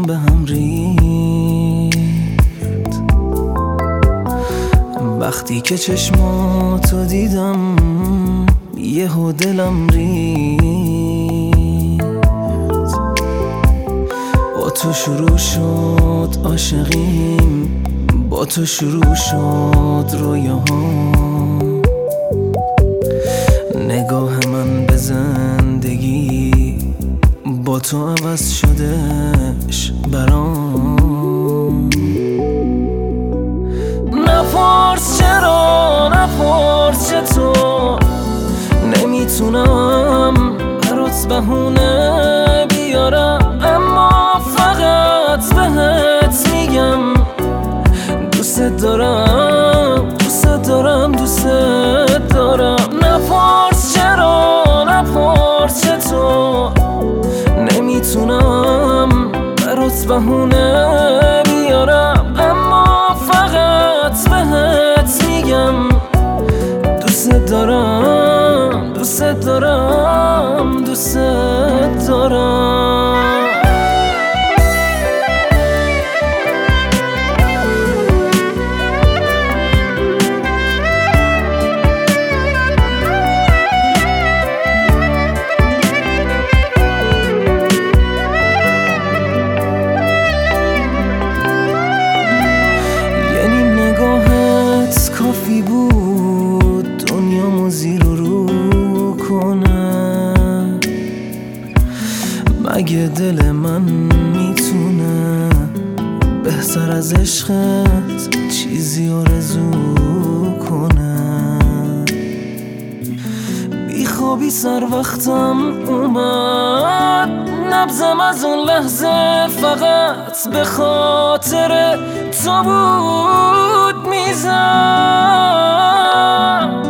چشمام به هم ریخت وقتی که چشماتو دیدم، یهو دلم ریخت. با تو شروع شد عاشقیم، با تو شروع شد رویاهام. نگاه من به زندگی با تو عوض شدش برام. نپرس چرا، نپرس چطور، نمیتونم برات بهونه بیارم، اما فقط بهت میگم دوست دارم، دوست دارم، دوست دارم. نپرس چرا، نپرس چطور، نمیتونم برات بهونه بیارم، اما فقط بهت میگم دوست دارم، دوست دارم، دوست دارم. کافی بود دنیامو زیر و رو کنه، مگه دل من میتونه بهتر از عشقت چیزی آرزو کنه؟ بی خوابی سر وقتم اومد، نبضم از اون لحظه فقط به خاطر تو بود میزد.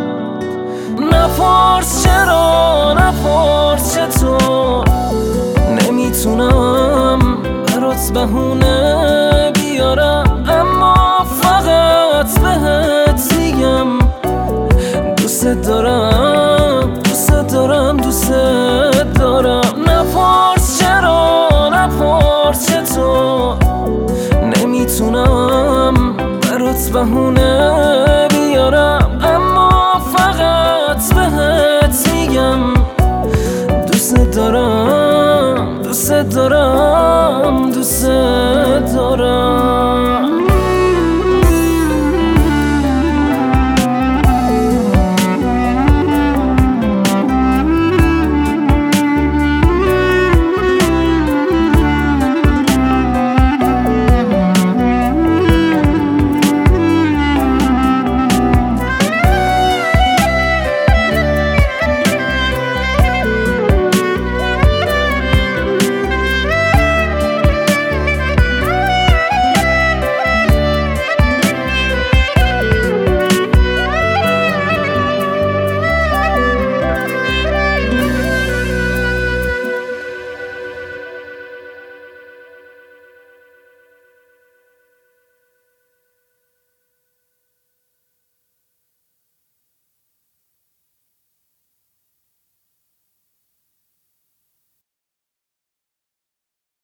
نپرس چرا، نپرس چطور، نمیتونم برات بهونه بیارم، اما فقط بهت میگم دوست دارم، دوست دارم، دوست دارم. نپرس چرا، نپرس چطور، نمیتونم برات بهونه